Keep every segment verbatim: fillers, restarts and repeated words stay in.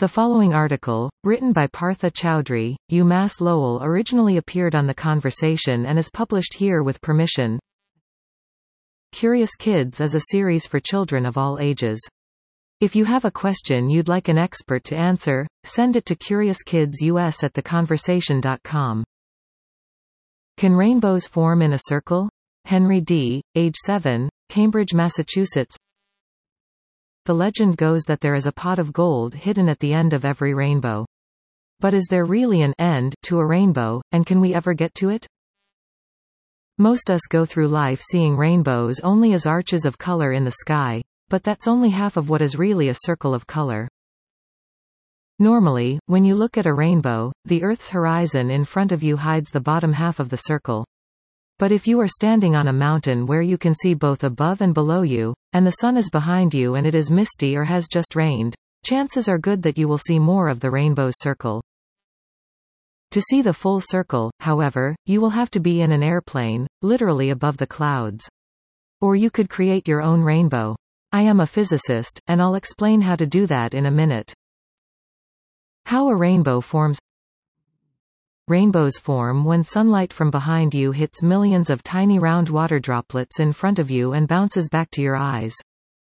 The following article, written by Partha Chowdhury, UMass Lowell, originally appeared on The Conversation and is published here with permission. Curious Kids is a series for children of all ages. If you have a question you'd like an expert to answer, send it to CuriousKidsUS at the conversation dot com. Can rainbows form in a circle? Henry D., age seven, Cambridge, Massachusetts. The legend goes that there is a pot of gold hidden at the end of every rainbow. But is there really an end to a rainbow, and can we ever get to it? Most us go through life seeing rainbows only as arches of color in the sky, but that's only half of what is really a circle of color. Normally, when you look at a rainbow, the Earth's horizon in front of you hides the bottom half of the circle. But if you are standing on a mountain where you can see both above and below you, and the sun is behind you and it is misty or has just rained, chances are good that you will see more of the rainbow's circle. To see the full circle, however, you will have to be in an airplane, literally above the clouds. Or you could create your own rainbow. I am a physicist, and I'll explain how to do that in a minute. How a rainbow forms. Rainbows form when sunlight from behind you hits millions of tiny round water droplets in front of you and bounces back to your eyes.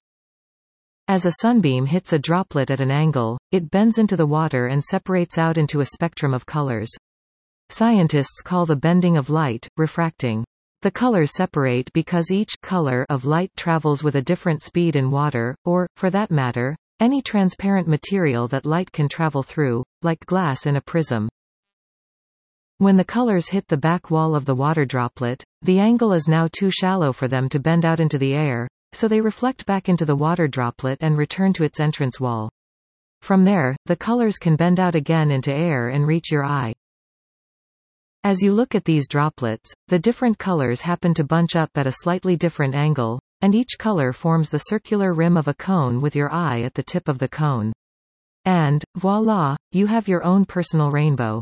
As a sunbeam hits a droplet at an angle, it bends into the water and separates out into a spectrum of colors. Scientists call the bending of light refracting. The colors separate because each color of light travels with a different speed in water, or, for that matter, any transparent material that light can travel through, like glass in a prism. When the colors hit the back wall of the water droplet, the angle is now too shallow for them to bend out into the air, so they reflect back into the water droplet and return to its entrance wall. From there, the colors can bend out again into air and reach your eye. As you look at these droplets, the different colors happen to bunch up at a slightly different angle, and each color forms the circular rim of a cone with your eye at the tip of the cone. And, voila, you have your own personal rainbow.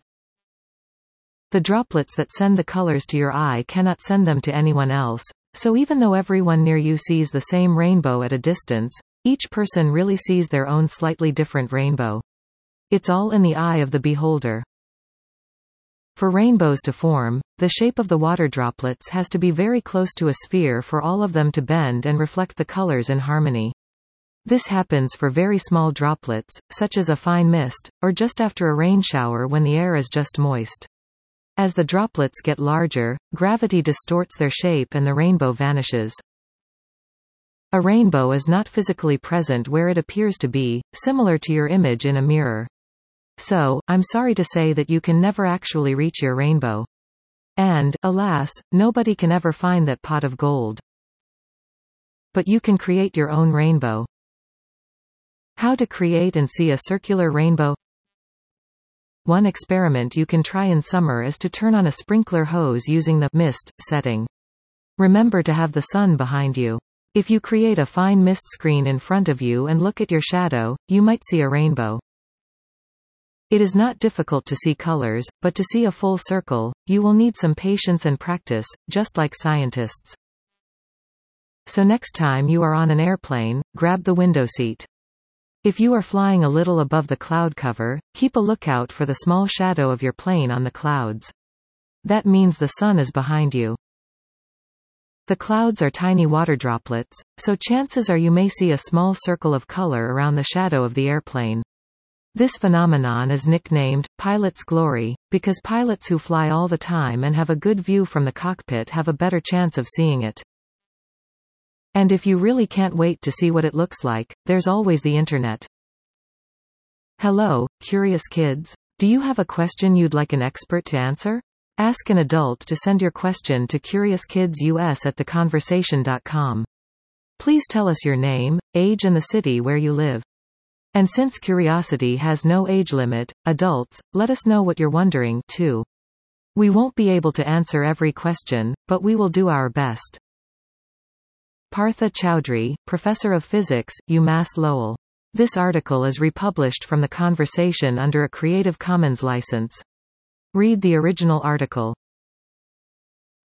The droplets that send the colors to your eye cannot send them to anyone else, so even though everyone near you sees the same rainbow at a distance, each person really sees their own slightly different rainbow. It's all in the eye of the beholder. For rainbows to form, the shape of the water droplets has to be very close to a sphere for all of them to bend and reflect the colors in harmony. This happens for very small droplets, such as a fine mist, or just after a rain shower when the air is just moist. As the droplets get larger, gravity distorts their shape and the rainbow vanishes. A rainbow is not physically present where it appears to be, similar to your image in a mirror. So, I'm sorry to say that you can never actually reach your rainbow. And, alas, nobody can ever find that pot of gold. But you can create your own rainbow. How to create and see a circular rainbow? One experiment you can try in summer is to turn on a sprinkler hose using the mist setting. Remember to have the sun behind you. If you create a fine mist screen in front of you and look at your shadow, you might see a rainbow. It is not difficult to see colors, but to see a full circle, you will need some patience and practice, just like scientists. So next time you are on an airplane, grab the window seat. If you are flying a little above the cloud cover, keep a lookout for the small shadow of your plane on the clouds. That means the sun is behind you. The clouds are tiny water droplets, so chances are you may see a small circle of color around the shadow of the airplane. This phenomenon is nicknamed pilot's glory, because pilots who fly all the time and have a good view from the cockpit have a better chance of seeing it. And if you really can't wait to see what it looks like, there's always the internet. Hello, curious kids. Do you have a question you'd like an expert to answer? Ask an adult to send your question to CuriousKidsUS at the conversation dot com. Please tell us your name, age and the city where you live. And since curiosity has no age limit, adults, let us know what you're wondering, too. We won't be able to answer every question, but we will do our best. Partha Chowdhury, Professor of Physics, UMass Lowell. This article is republished from The Conversation under a Creative Commons license. Read the original article.